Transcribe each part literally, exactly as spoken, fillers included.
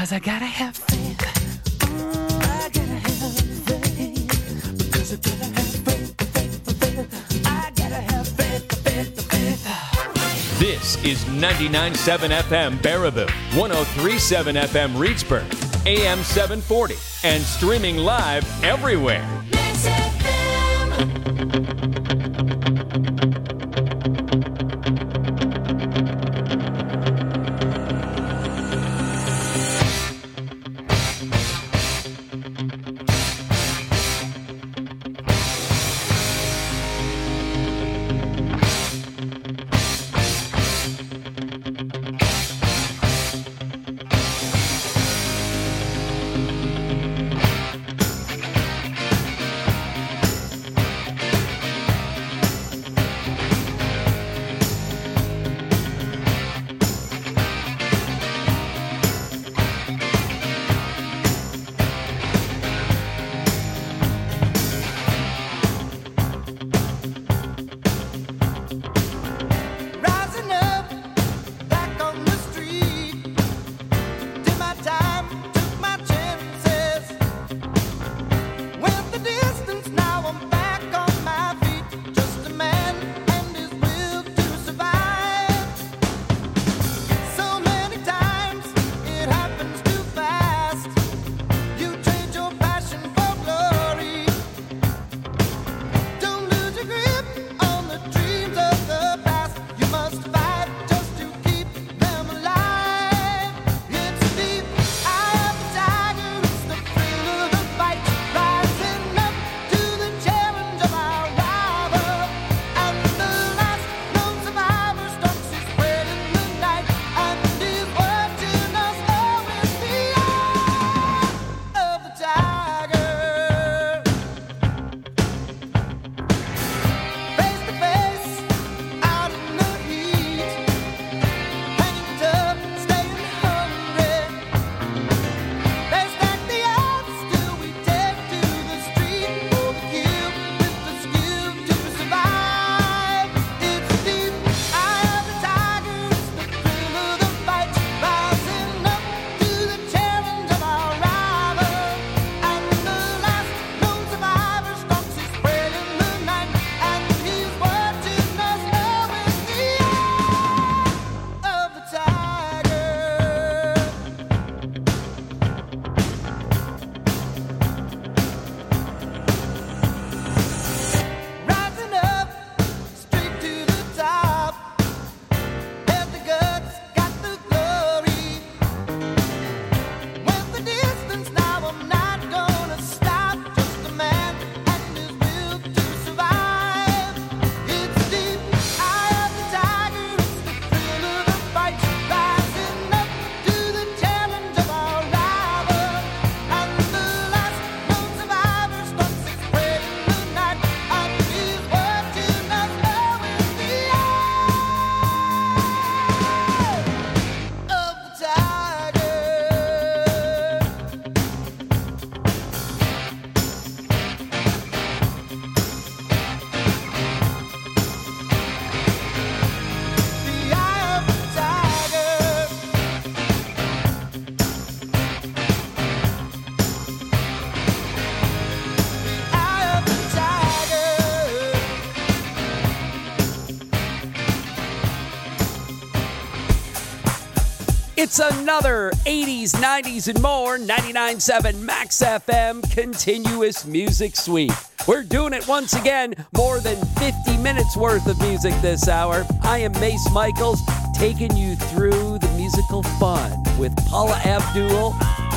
Because I gotta have faith. Mm, I gotta have faith. Because I gotta have faith, faith, faith. I gotta have faith, faith, faith. This is ninety-nine point seven F M Baraboo, one oh three point seven F M Reedsburg, A M seven forty, and streaming live everywhere. Mix F M. It's another eighties, nineties, and more ninety-nine point seven Max F M continuous music suite. We're doing it once again, more than fifty minutes worth of music this hour. I am Mace Michaels, taking you through the musical fun with Paula Abdul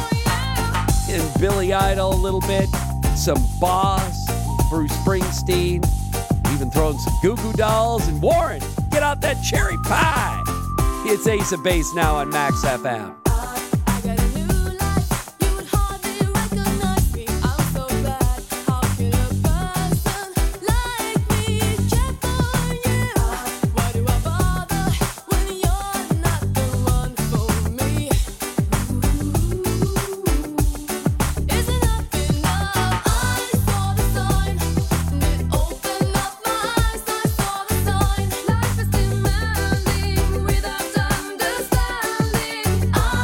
and Billy Idol a little bit, some Boss, Bruce Springsteen, even throwing some Goo Goo Dolls, and Warren, get out that cherry pie. It's Ace of Base now on Max F M. I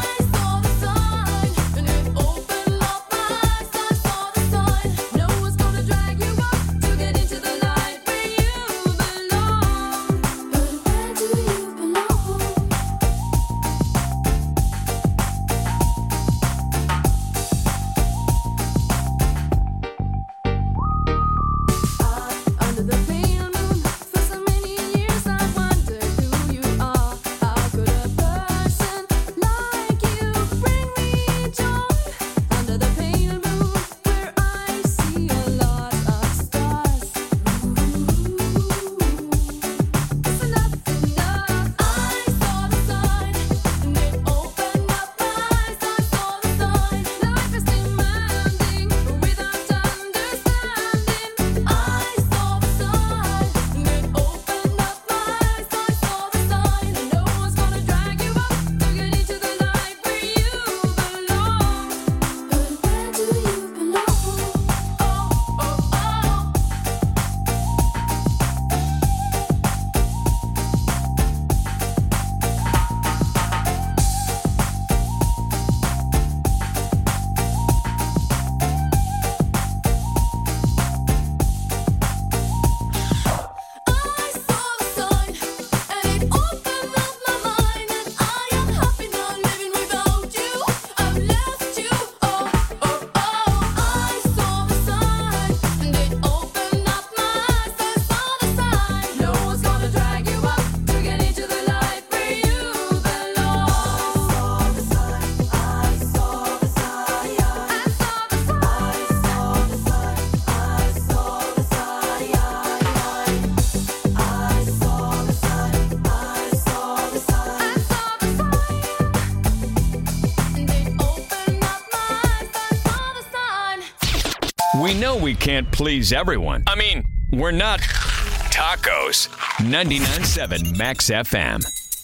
we can't please everyone. I mean, we're not tacos. ninety-nine point seven Max F M.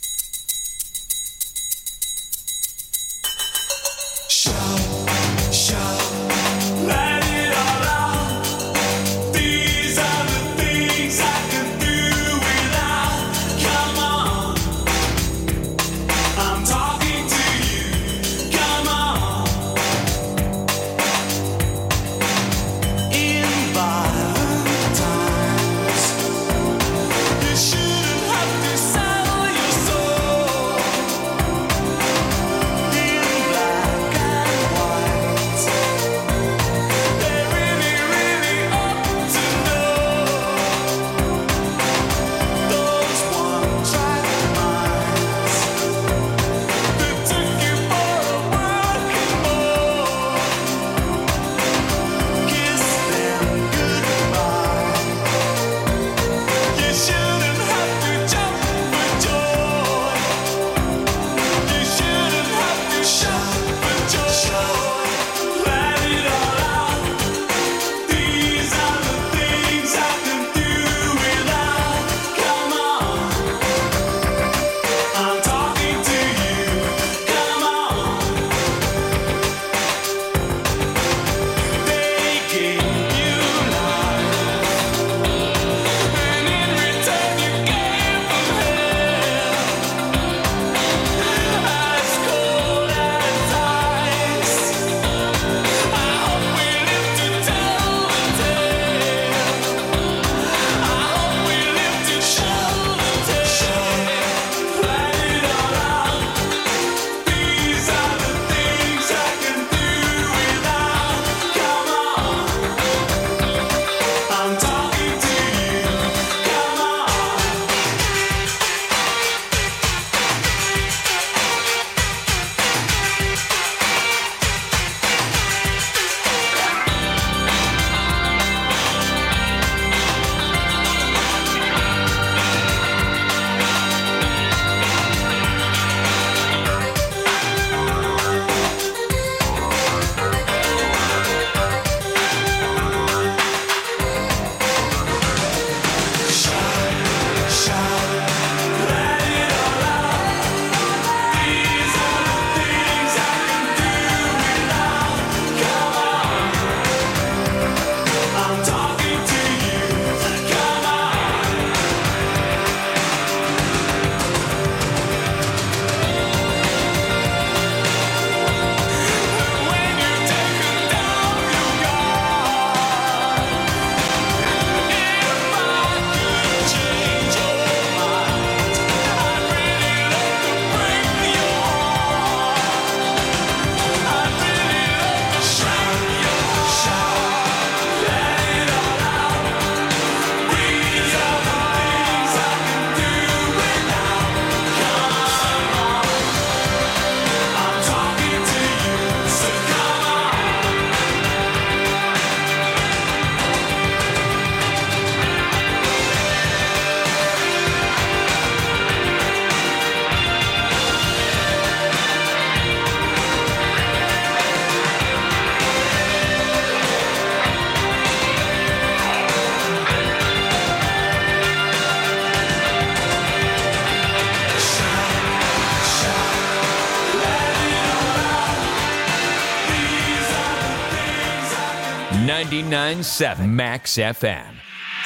ninety-nine point seven Max F M.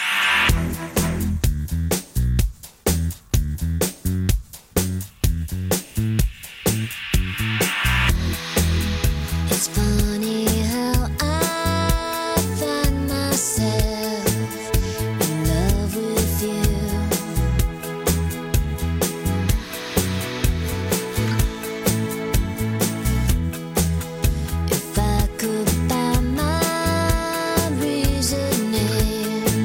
It's funny how I find myself in love with you. If I could find my reasoning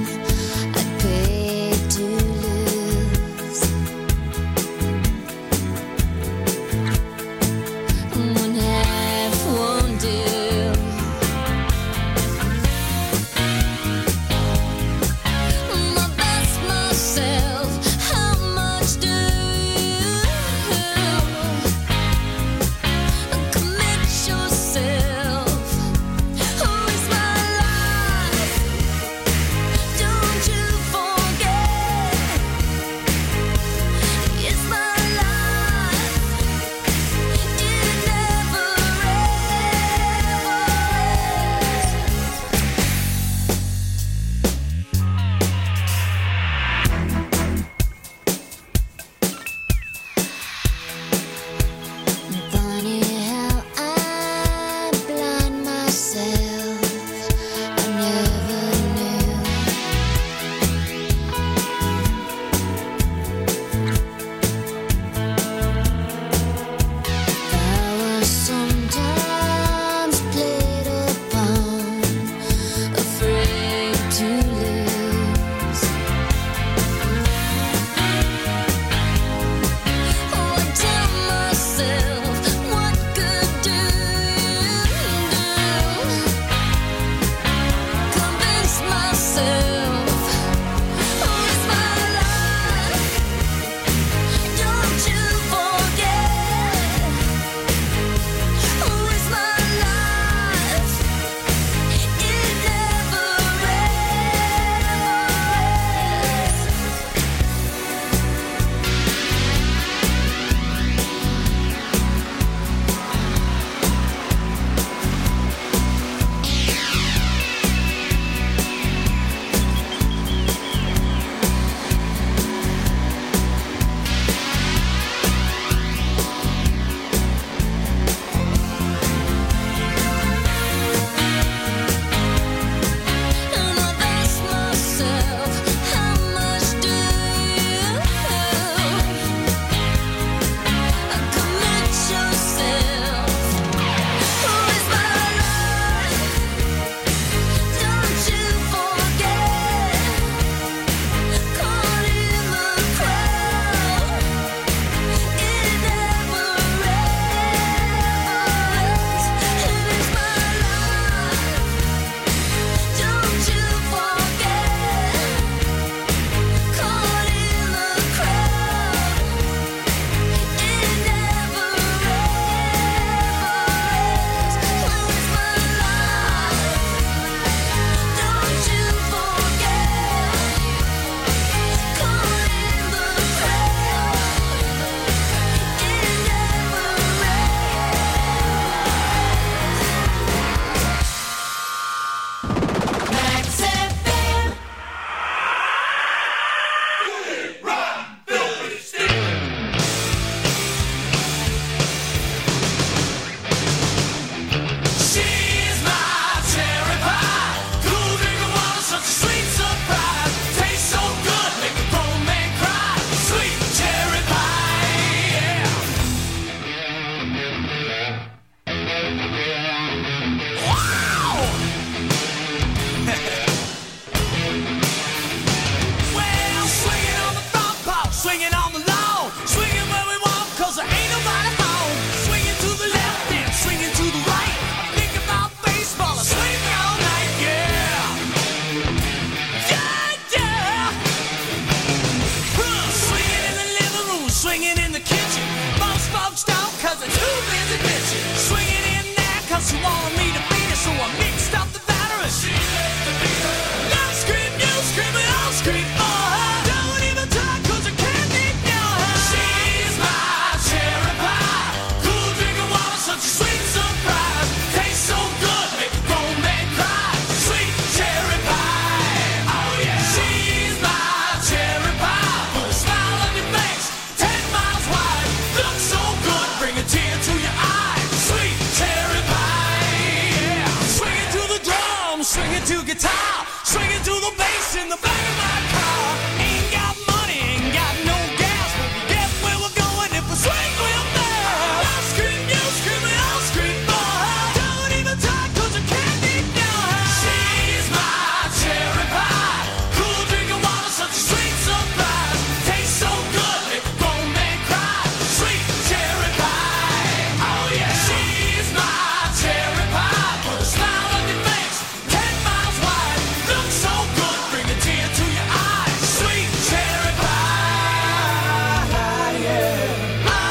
she wanted me to beat her, so I mixed up the batter and she let me beat her. Now scream, you scream, and I'll scream for her. Don't even try, cause I can't ignore her. She's my cherry pie, cool drinking water, such a sweet surprise. Tastes so good, make a grown man cry. Sweet cherry pie, oh yeah. She's my cherry pie, put a smile on your face, ten miles wide. Looks so good, bring a tear to your eye. Sweet cherry pie, yeah. Swing it to the drum, swing it to guitar, swing it to the bass in the back of my car. Ain't got money, ain't got no gas, but we get where we're going if we swing real fast. I'll scream, you scream, and I'll scream for her. Don't even talk, cause I can't ignore her. She's my cherry pie, cool drinking water, such a sweet surprise. Tastes so good, make a grown man cry. Sweet cherry pie, oh yeah. She's my cherry pie, put a smile on your face, ten miles wide. Looks so good, bring a tear to your eye. Sweet cherry pie, yeah. Ah,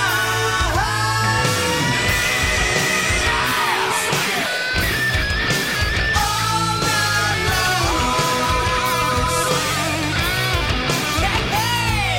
all night long. Hey, hey.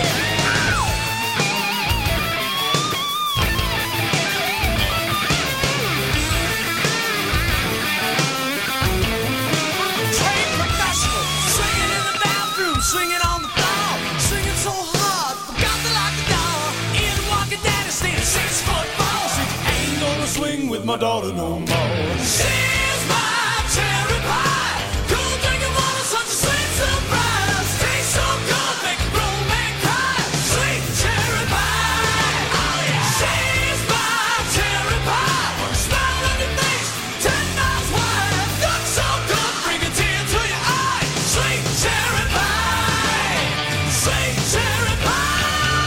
Trained professional, swinging in the bathroom, swinging on the floor, swinging so hard, forgot to lock the door. In walking daddy, staying six foot four. Said, ain't gonna swing with my daughter no more. She's my cherry pie, cool drinking water, such a sweet surprise. Tastes so good, make a grown man cry. Sweet cherry pie, oh yeah. She's my cherry pie, put a smile on your face, ten miles wide. Looks so good, bring a tear to your eye. Sweet cherry pie, sweet cherry pie.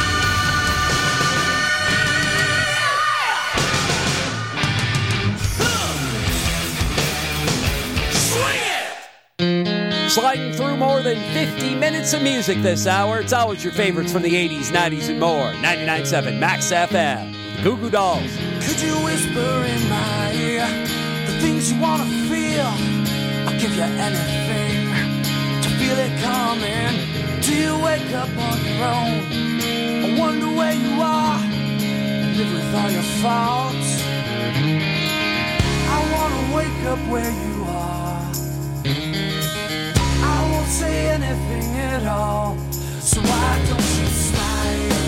Swing it! Sliding through more than fifty minutes of music this hour. It's always your favorites from the eighties, nineties, and more. ninety-nine point seven Max F M. The Goo Goo Dolls. Could you whisper in my ear the things you wanna feel? I'll give you anything to feel it coming. Do you wake up on your own? I wonder where you are and live with all your faults. I wanna wake up where you are. I won't say anything at all, so why don't you smile?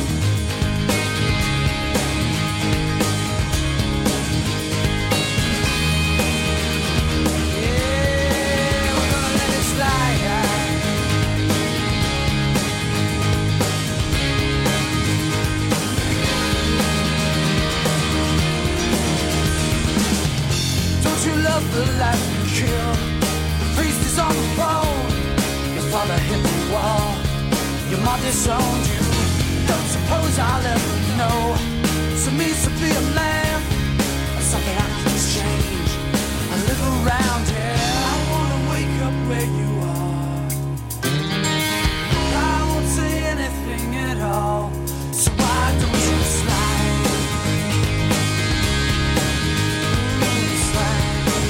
Yeah, we're gonna let it slide. Don't you love the life you kill? The priest is on the phone. Your father hit the wall. Your mom disowned you. Don't suppose I'll ever know. So means to be a man, or something I can change. I live around here. I wanna wake up where you are. I won't say anything at all. So why don't you slide? Slide.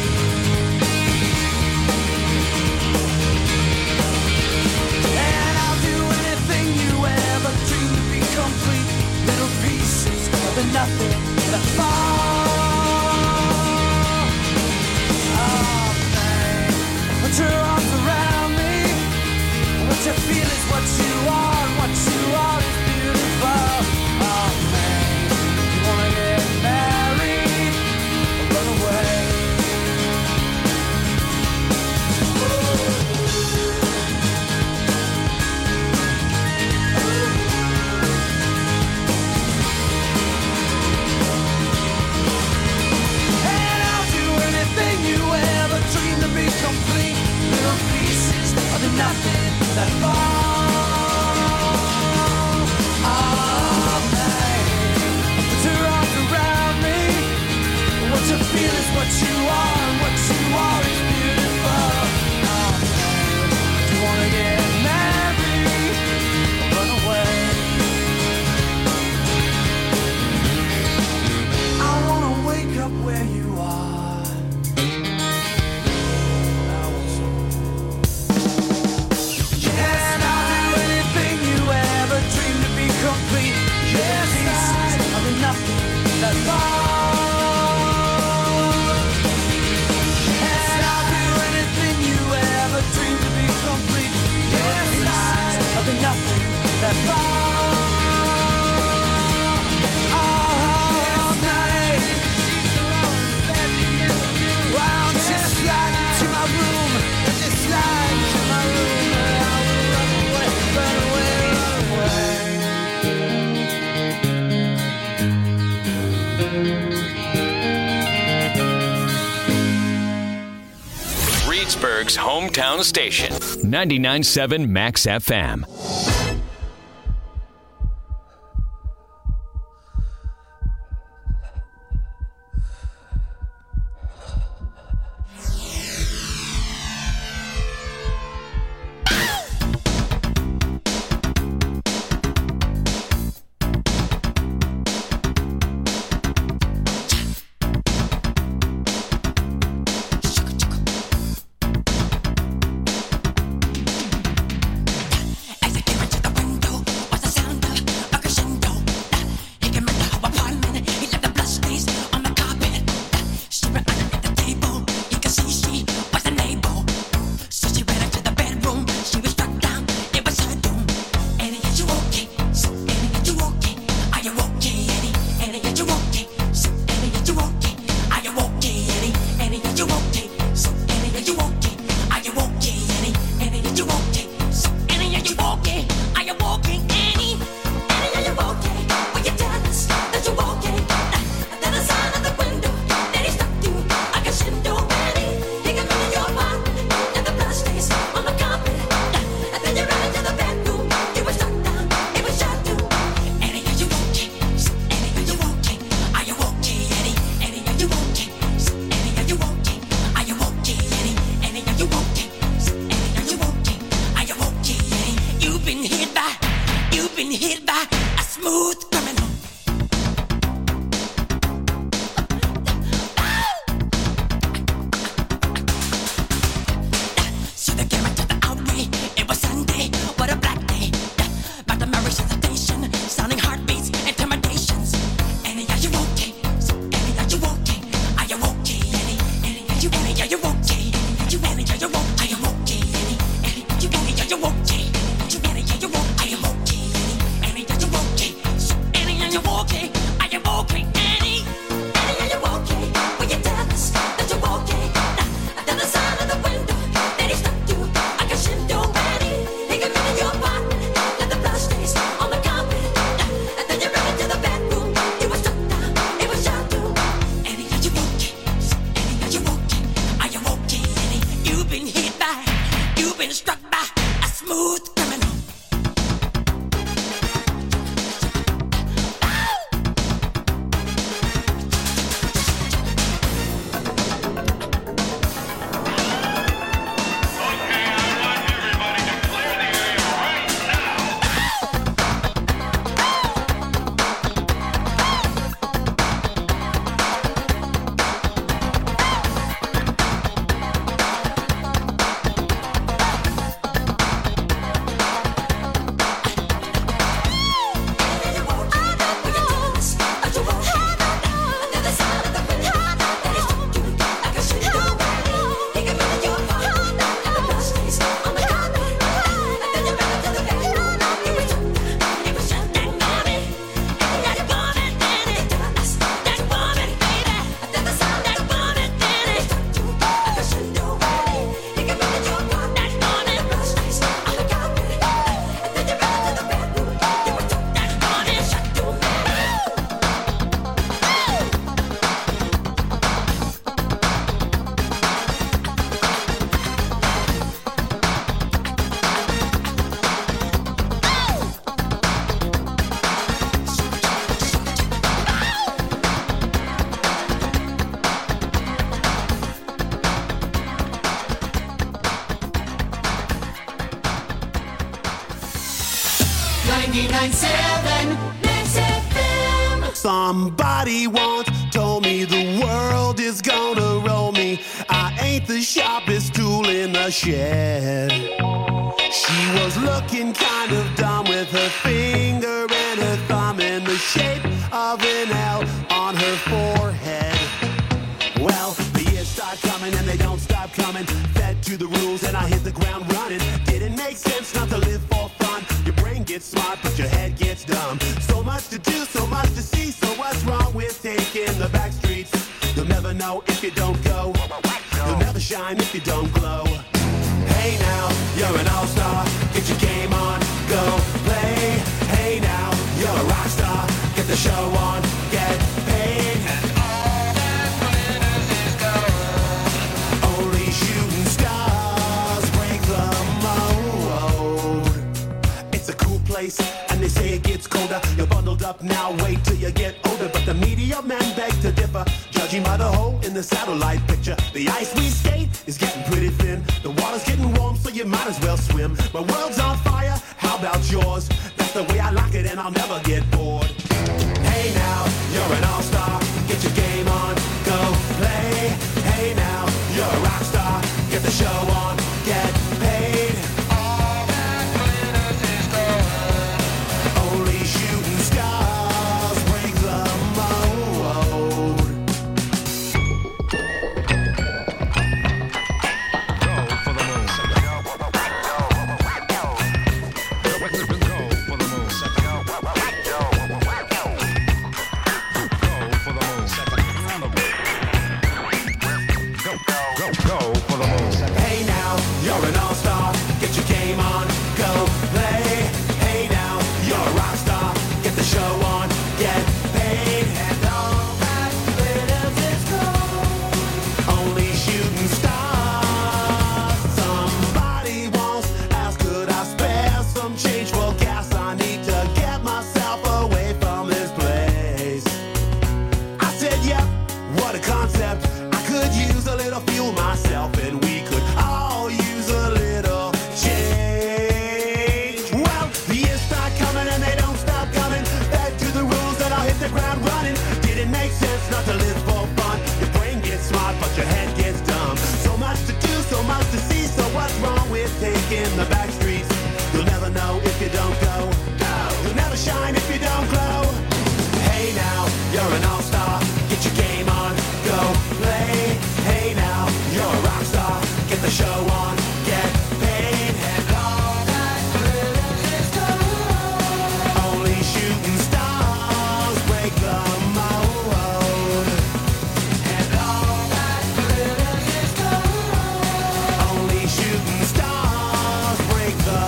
And I'll do anything you ever dreamed to be complete. Little pieces of the nothing that fall. Oh man, put your arms around me. What you feel is what you are, and what you are is beautiful. Oh man, you wanna get married or run away? Pittsburgh's hometown station, ninety-nine point seven Max F M. ninety-nine point seven Max F M. Somebody once told me the world is gonna roll me. I ain't the sharpest tool in the shed. She was looking kind of dumb with her finger and her thumb in the shape of an L on her forehead. Well, the years start coming and they don't stop coming. Fed to the rules and I hit the ground running. Didn't make sense not to live for fun. Your brain gets smart but your head gets dumb. So much to do, so much to see. So what's wrong with taking the back streets? You'll never know if you don't go. You'll never shine if you don't glow. Hey now, you're an all-star. Get your game on, go play. Hey now, you're a rock star. Get the show on, get paid. And all that glitters is gold. Only shooting stars gets colder. You're bundled up now, wait till you get older. But the media men beg to differ, judging by the hole in the satellite picture. The ice we skate is getting pretty thin. The water's getting warm, so you might as well swim. My world's on fire, how about yours? That's the way I like it, and I'll never get bored. Hey now, you're an all-star. Get your game on, go play. Hey now, you're a rock star. Get the show on, get paid. All that glitters is gold. Only shooting stars break the mold. Go for the moon. Go for the moon. Go for the moon. Hey now, you're an all-star. Get your game on, go play. Hey now, you're a rock star. Get the show on, get paid. And all that glitters is gold. Only shooting stars. Somebody once asked, could I spare some change for gas? I need to get myself away from this place. I said, yep, what a concept. I could use a little fuel myself, and we could all use a little change. Well, the years start coming and they don't stop coming. Back to the rules and I'll hit the ground running. Didn't make sense not to live for fun. Your brain gets smart, but your head gets dumb. So much to do, so much to see. So what's wrong with taking the back streets? You'll never know if you don't go. Go. You'll never shine if you don't glow. Hey now, you're an all-star. Get your game on, go play. Hey now, you're a rock star. Get the show on, get paid. And all that glitters is gold. Only shooting stars break the mold. And all that glitters is gold. Only shooting stars break the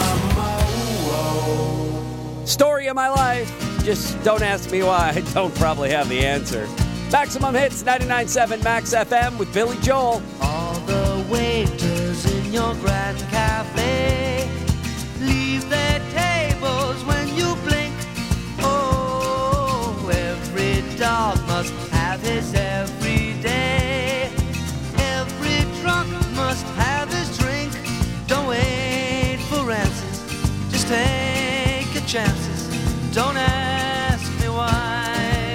mold. Story of my life. Just don't ask me why. I don't probably have the answer. Maximum Hits, ninety-nine point seven Max F M with Billy Joel. All the waiters in your grand cafe leave their tables when you blink. Oh, every dog must have his every day. Every drunk must have his drink. Don't wait for answers, just take your chances. Don't ask me why.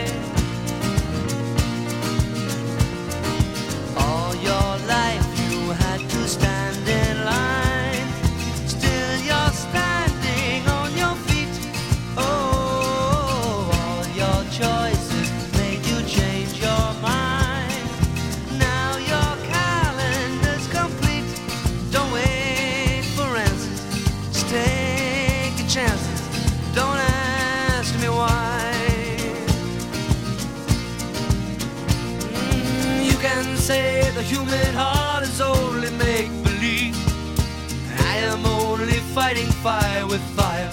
All your life you had to stand in line. Still you're standing on your feet. Oh, all your choices made you change your mind. Now your calendar's complete. Don't wait for answers, just take your chances. Don't ask me why. Mm, you can say the human heart is only make-believe. I am only fighting fire with fire.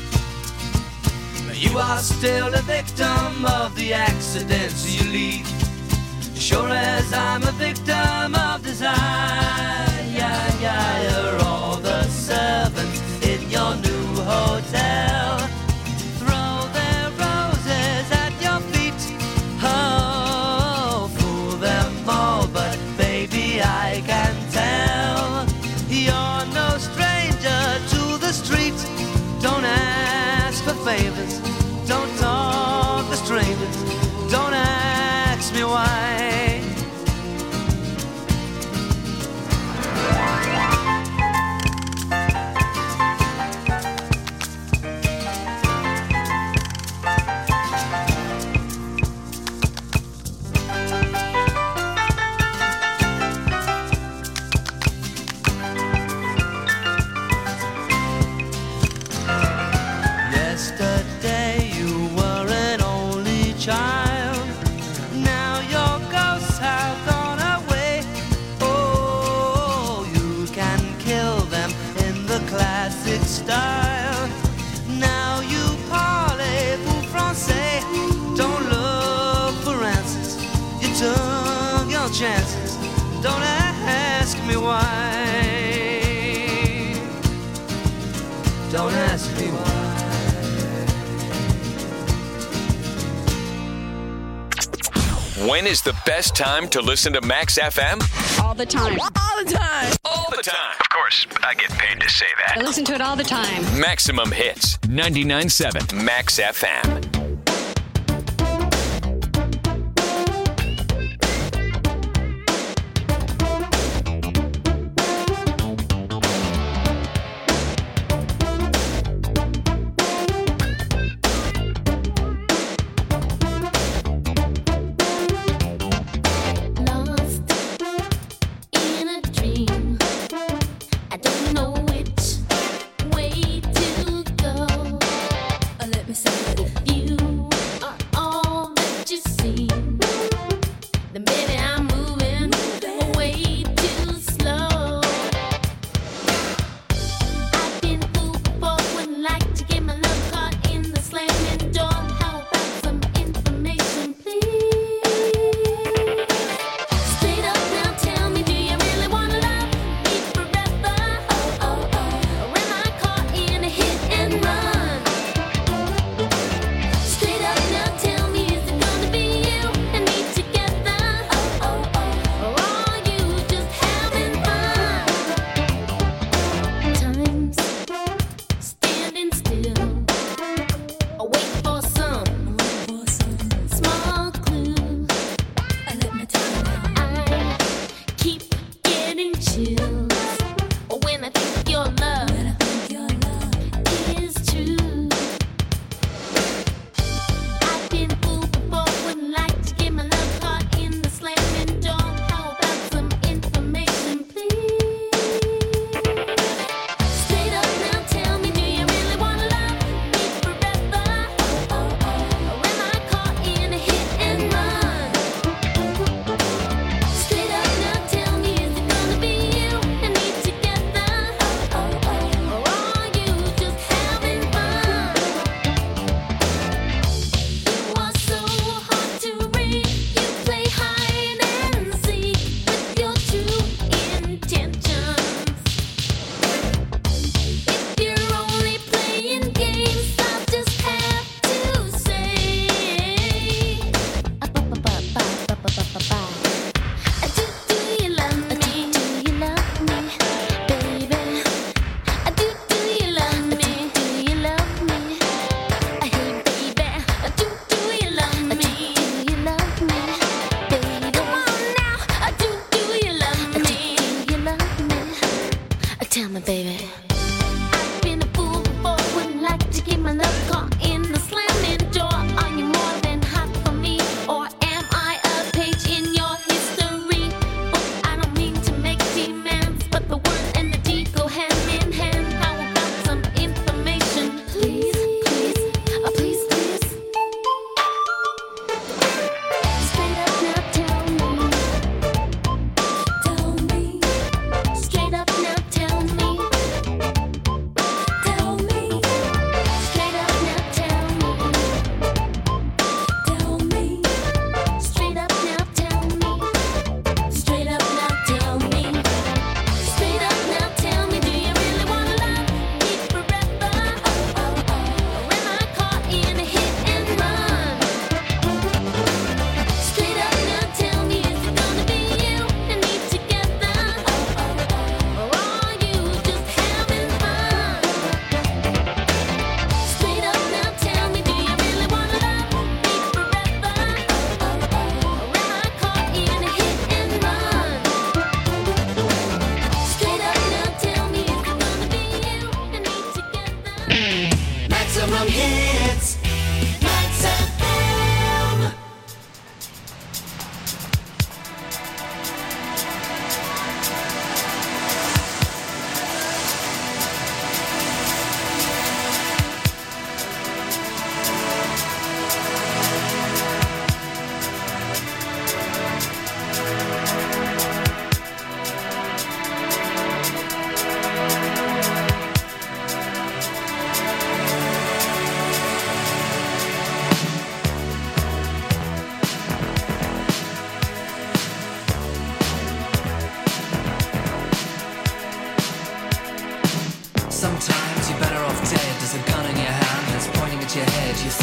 You are still the victim of the accidents you leave. Sure as I'm a victim of desire. Yeah, yeah, you're all the servants in your new hotel. Throw their roses at your feet. Oh, fool them all, but baby, I can tell. You're no stranger to the street. Don't ask for favors. Don't talk to strangers. Don't ask me why. Yesterday you were an only child. Now your ghosts have gone away. Oh, you can kill them in the classic style. Now you parlez-vous français. Don't look for answers. You took your chances. Don't ask me why. Don't ask me why. When is the best time to listen to Max F M? All the time. All the time. All the time. Of course, I get paid to say that. I listen to it all the time. Maximum Hits, ninety-nine point seven Max F M. Lost in a dream. I don't know which way to go. Oh, let me say it. If you are all that you seem, then baby I'm moving way too slow. I've been fooled before, wouldn't like to get my love caught in the slamming door. How about some information, please? Straight up now, tell me, do you really wanna love me forever? Oh, oh, oh. Or am I caught in a hit and run? Straight up now, tell me, is it gonna be you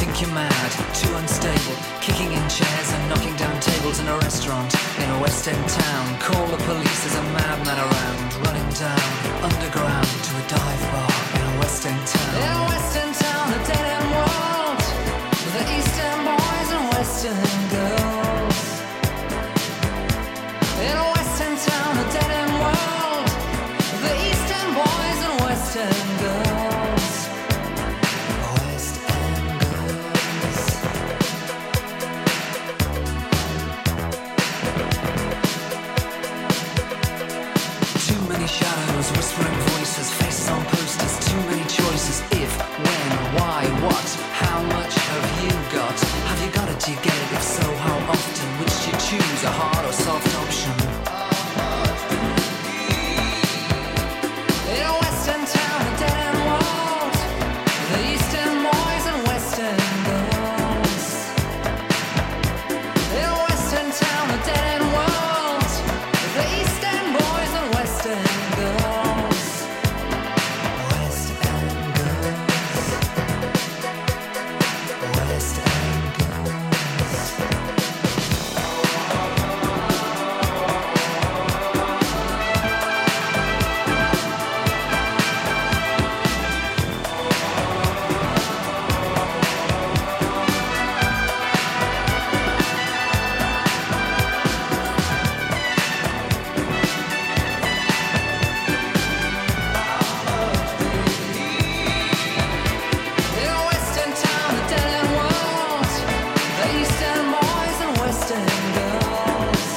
think you're mad, too unstable, kicking in chairs and knocking down tables in a restaurant in a West End town. Call the police, there's a madman around, running down underground to a dive bar in a West End town. In a West End town, a dead end world, the East End boys and West End girls. In a West End town, a dead end world, the East End boys and West End girls. West End girls. Too many shadows, whispering voices, faces on posters, too many choices. If, when, why, what, how much have you got? Have you got it, do you get it? If so, how often? Which do you choose, a hard or soft option? In a West End town, a dead end world, the East End boys and West End girls. In a West End town, a dead end world, the East End boys and West End girls. West End girls. West End girls. In a West End town, a dead end world, the East End boys and West End girls.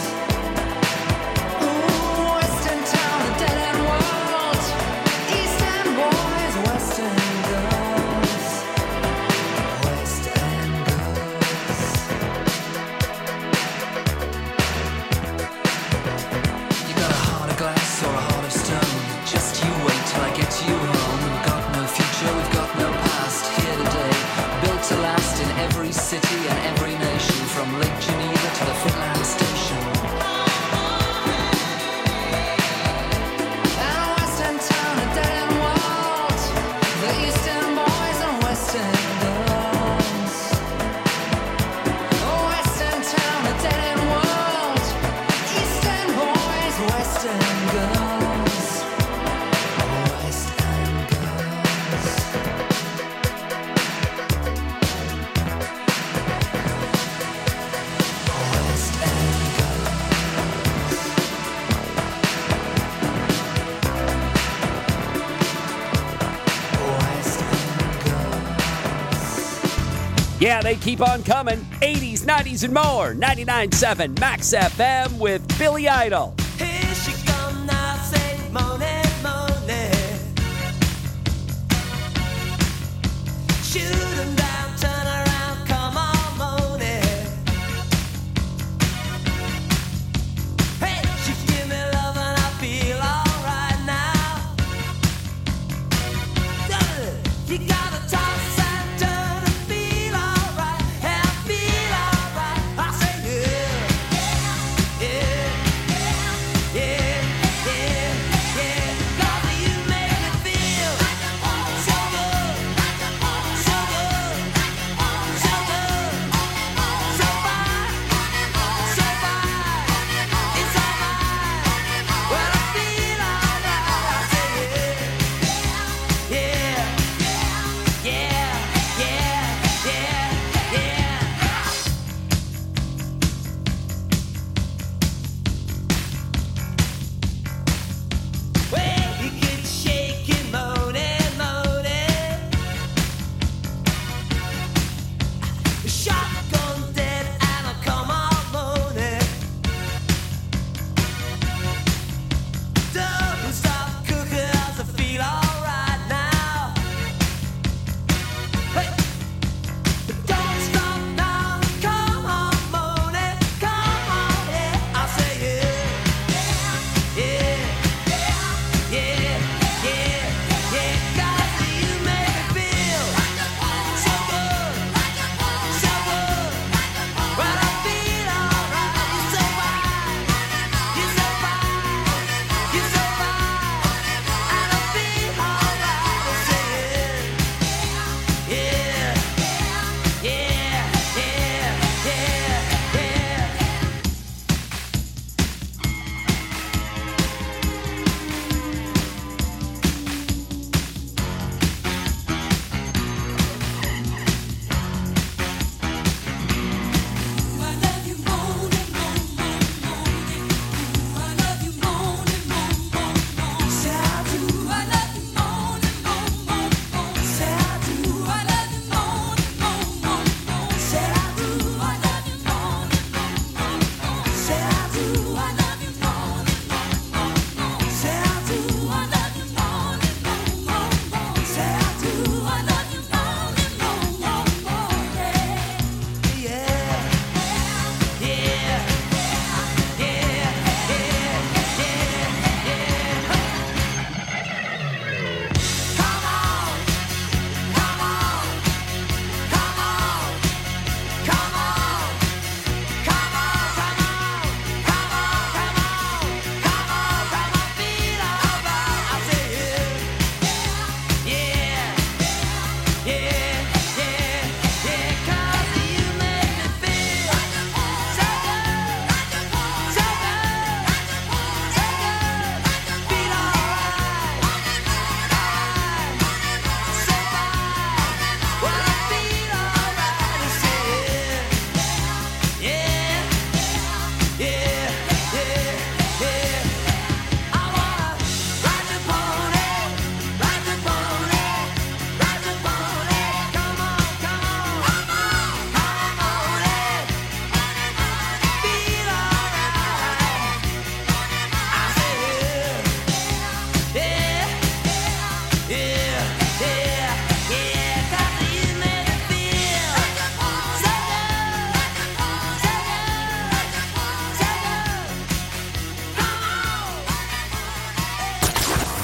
Ooh, West End town, a dead end world, East End boys, West End girls. West End girls. You got a heart of glass or a heart of stone. Just you wait till I get you home. We've got no future, we've got no past. Here today, built to last in every city and every nation, from Lake Geneva to the Finland Station. And a West End town, a dead end world, the East End boys and West End girls. A West End town, a dead end world, East End boys, West End girls. West End girls. West End girls. West End girls. Yeah, they keep on coming. eighties, nineties, and more. ninety-nine point seven Max F M with Billy Idol. Here she come now, say money, money. Shoot 'em down, turn around, come on, money. Hey, she give me love and I feel alright now. You gotta toss and turn and feel alright, and I feel alright. I say yeah, yeah, yeah.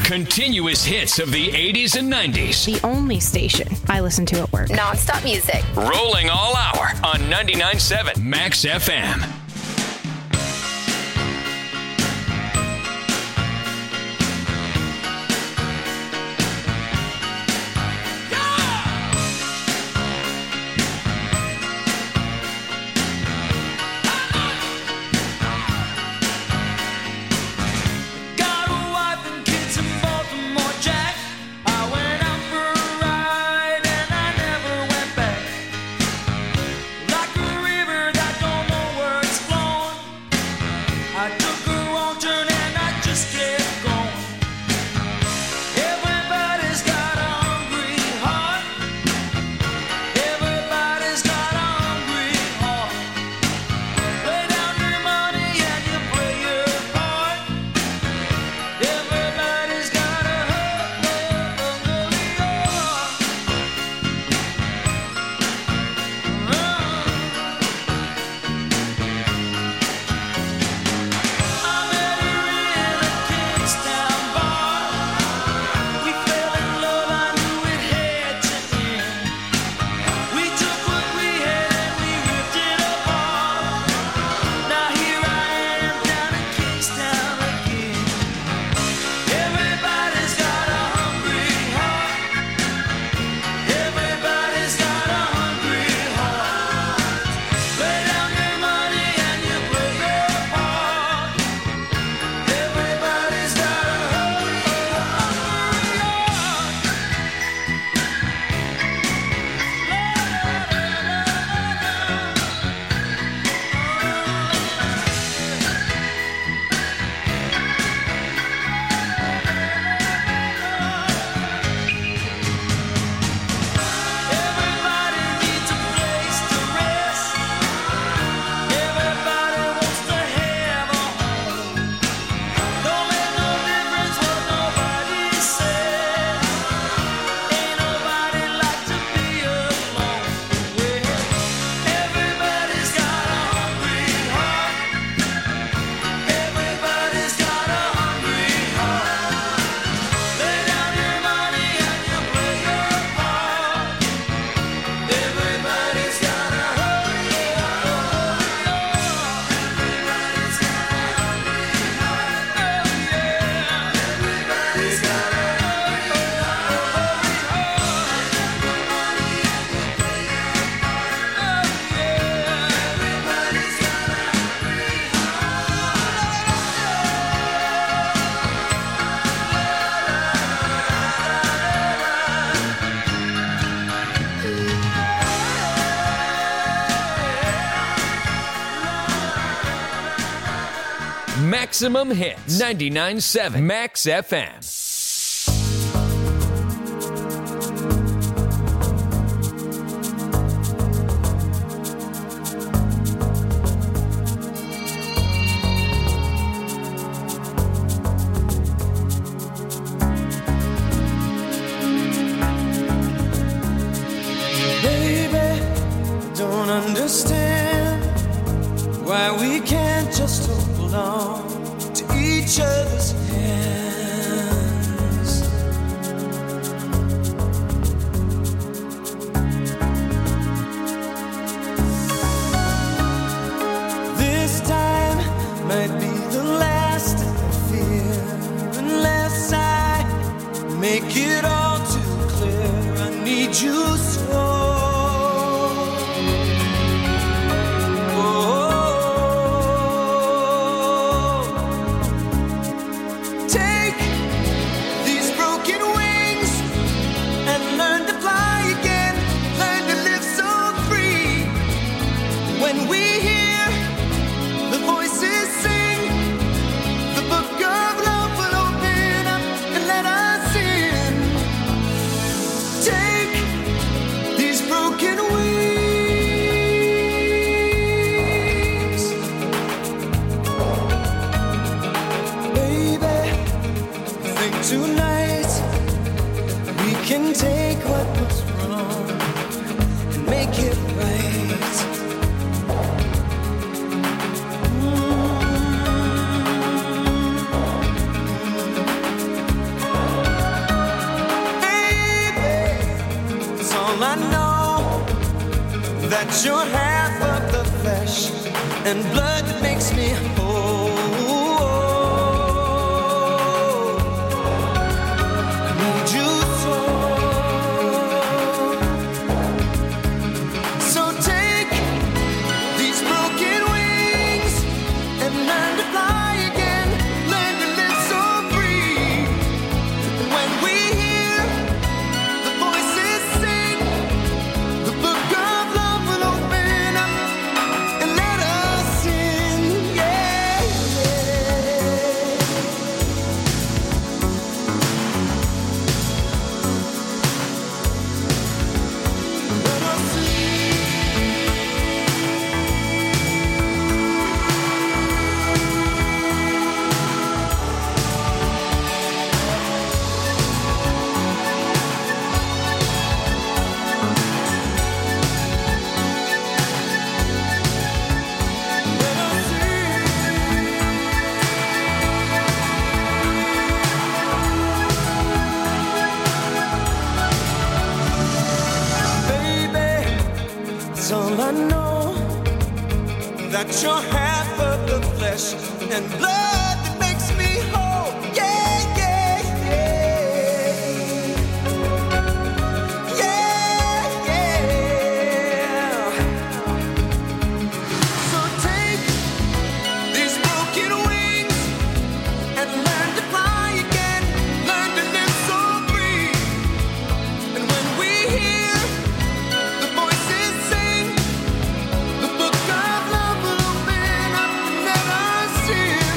Continuous hits of the eighties and nineties. The only station I listen to at work. Non-stop music. Rolling all hour on ninety-nine point seven Max F M. Maximum hits. ninety-nine point seven Max F M. Baby, don't understand why we can't just hold on to each other's hands. This time might be the last I fear, unless I make it all too clear. I need you so. you're half of the flesh and blood that makes me whole. I need you so. So take these broken wings and learn to fly again. Learn to live so free. When we hear the voices sing, the book of love will open up and let us in. Yeah, let us in. Baby, it's all I know, that you're half of the flesh and blood that makes me whole. Yeah, yeah, yeah. Yeah, yeah. So take these broken wings and learn to fly again. Learn to live so free. And when we hear the voices sing, the book of love will open up and let us in.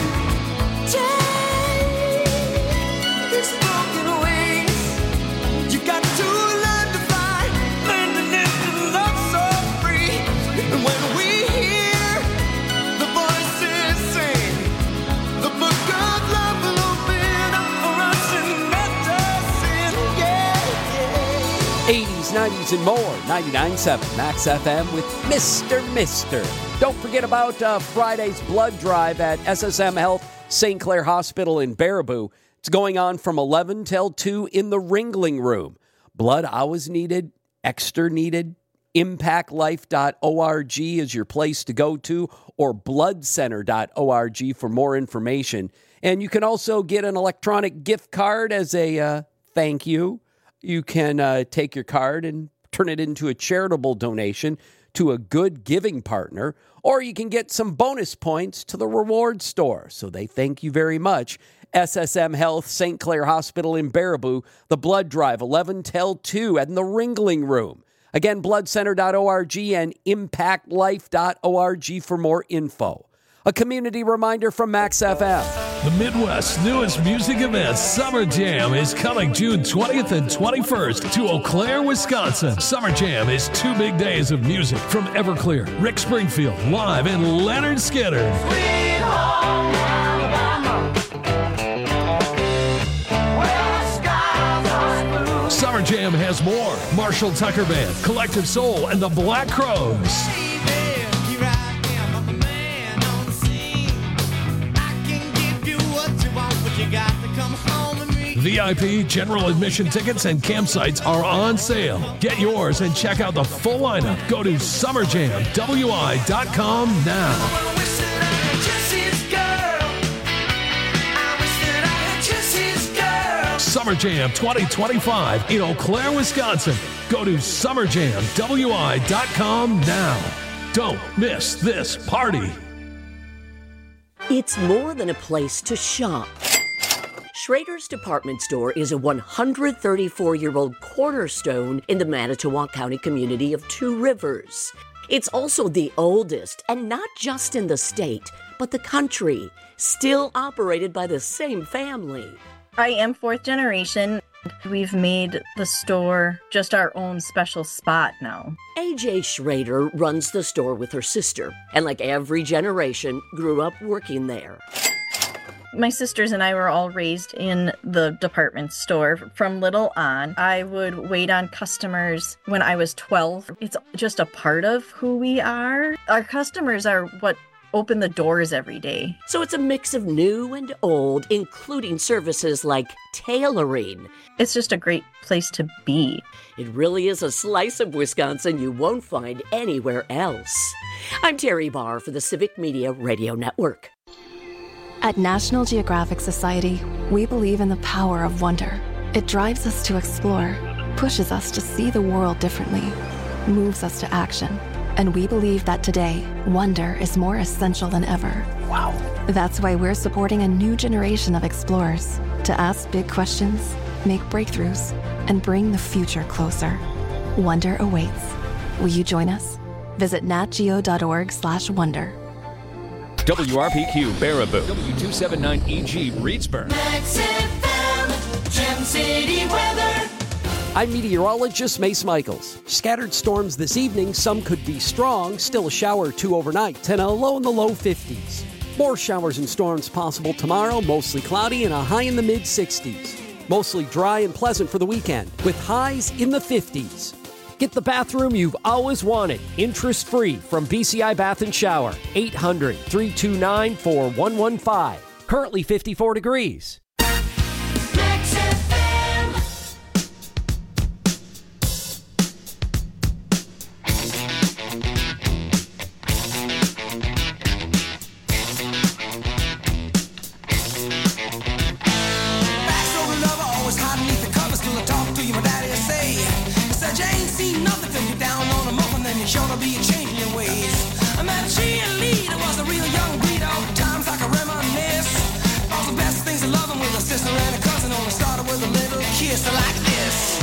Take these broken wings. You got to learn to fly, learn to live and love so free. And when we hear the voices sing, the book of love will open up for us and let us in. Yeah, yeah. eighties, nineties, and more. ninety-nine point seven Max F M with Mister Mister. Don't forget about uh, Friday's blood drive at S S M Health Saint Clair Hospital in Baraboo. It's going on from eleven till two in the Ringling Room. Blood always needed, extra needed. impact life dot org is your place to go to, or blood center dot org for more information. And you can also get an electronic gift card as a uh, thank you. You can uh, take your card and turn it into a charitable donation to a good giving partner, or you can get some bonus points to the reward store. So they thank you very much. S S M Health Saint Clair Hospital in Baraboo, the blood drive, eleven till two at the Ringling Room. Again, blood center dot org and impact life dot org for more info. A community reminder from Max F M. The Midwest's newest music event, Summer Jam, is coming June twentieth and twenty-first to Eau Claire, Wisconsin. Summer Jam is two big days of music from Everclear, Rick Springfield, live, and Leonard Skinner. Sweet home Alabama, where the skies are blue. Summer Jam has more. Marshall Tucker Band, Collective Soul, and the Black Crows. V I P, general admission tickets, and campsites are on sale. Get yours and check out the full lineup. Go to summer jam w i dot com now. Summer Jam twenty twenty-five in Eau Claire, Wisconsin. Go to summer jam w i dot com now. Don't miss this party. It's more than a place to shop. Schrader's Department Store is a one hundred thirty-four-year-old cornerstone in the Manitowoc County community of Two Rivers. It's also the oldest, and not just in the state, but the country, still operated by the same family. I am fourth generation. We've made the store just our own special spot now. A J Schrader runs the store with her sister, and like every generation, grew up working there. My sisters and I were all raised in the department store from little on. I would wait on customers when I was twelve. It's just a part of who we are. Our customers are what open the doors every day. So it's a mix of new and old, including services like tailoring. It's just a great place to be. It really is a slice of Wisconsin you won't find anywhere else. I'm Terry Barr for the Civic Media Radio Network. At National Geographic Society, we believe in the power of wonder. It drives us to explore, pushes us to see the world differently, moves us to action. And we believe that today, wonder is more essential than ever. Wow. That's why we're supporting a new generation of explorers to ask big questions, make breakthroughs, and bring the future closer. Wonder awaits. Will you join us? Visit natgeo.org slash wonder. W R P Q Baraboo, W two seventy-nine E G Reedsburg. Max F M, Gem City weather. I'm meteorologist Mace Michaels. Scattered storms this evening. Some could be strong. Still a shower or two overnight and a low in the low fifties. More showers and storms possible tomorrow. Mostly cloudy and a high in the mid sixties. Mostly dry and pleasant for the weekend with highs in the fifties. Get the bathroom you've always wanted. Interest-free from B C I Bath and Shower. eight hundred, three two nine, four one one five. Currently fifty-four degrees. Max F M. Backstory lover, always hiding beneath the covers till I talk to you, my daddy will say. He said you ain't seen nothing till you're down on a muffin, then you're sure to be changing your ways. I met a cheerleader, was a real young breed, all times I can reminisce. All the best things of loving with a sister and a cousin, only started with a little kiss like this.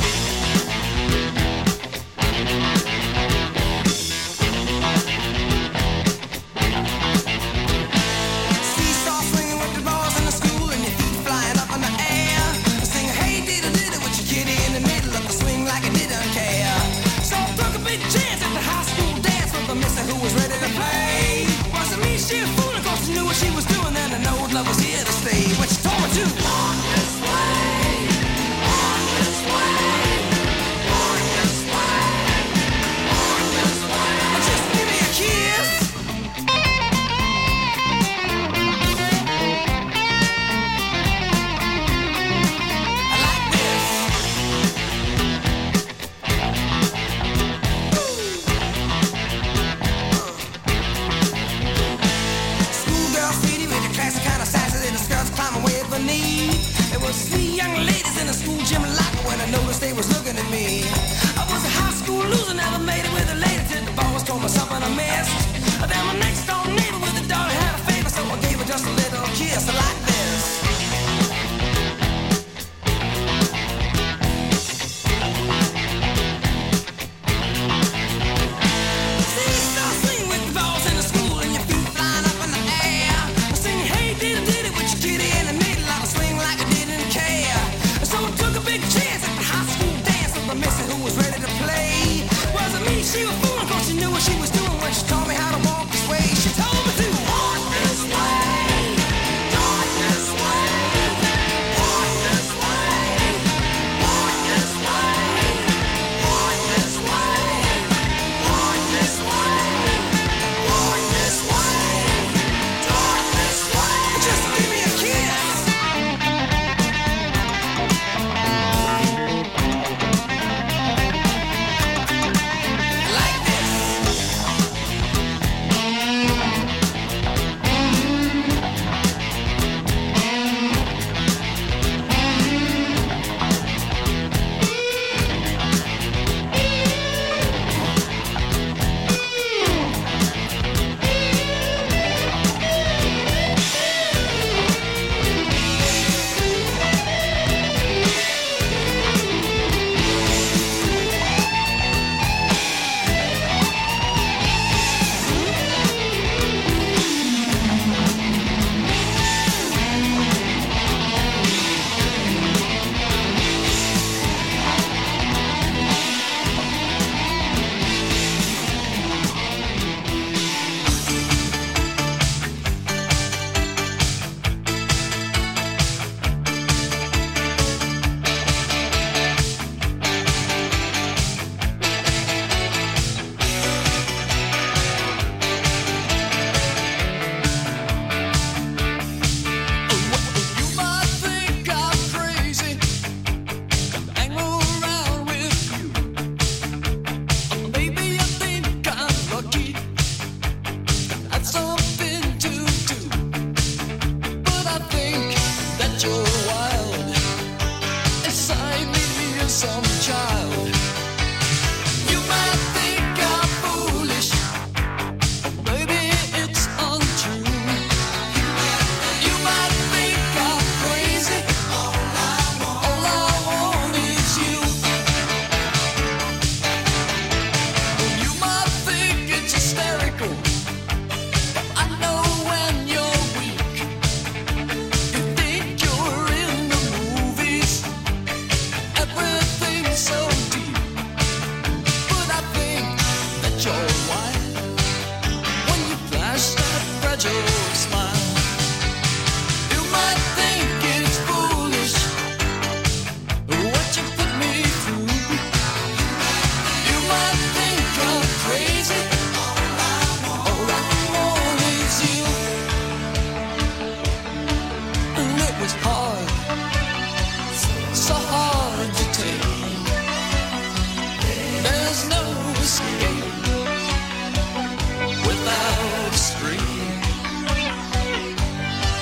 Seesaw swinging with the balls in the school and your feet flying up in the air. Sing hey diddle diddle with your kitty in the middle of the swing like it didn't care. So I took a big chance at the high school dance with the mister who was ready to play. Wasn't me, she a fool, of course she knew what she was doing, and I know love was here to stay. What you told me to on this way, on this way, on this way, on this way. Just give me a kiss. I like this. Schoolgirl sweetie with the classic kind of sassy little skirts climbing way at the knee. There was three young ladies in the school gym locker when I noticed they was looking at me. I was a high school loser, never made it with a lady till the boss told me something I missed. Then my next door neighbor with a daughter had a favor, so I gave her just a little kiss like